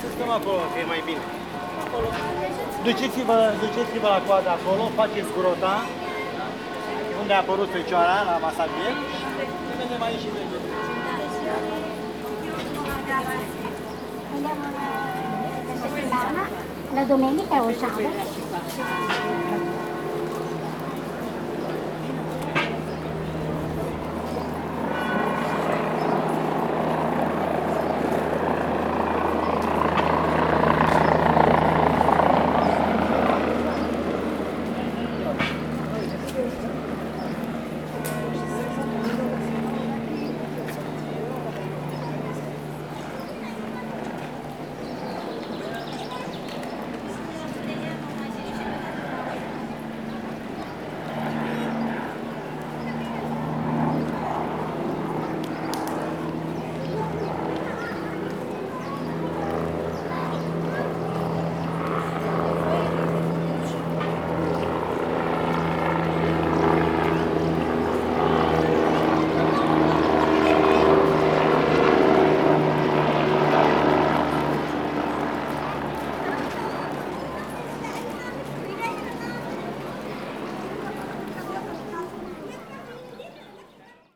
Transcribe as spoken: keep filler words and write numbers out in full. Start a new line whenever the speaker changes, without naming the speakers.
să stăm acolo, că e mai bine. Acolo. Duceți-vă, duceți-vă la coadă acolo, faceți grota, unde a apărut fecioara, la masabier, și vedem aici și vedem.
La domenica o sabato?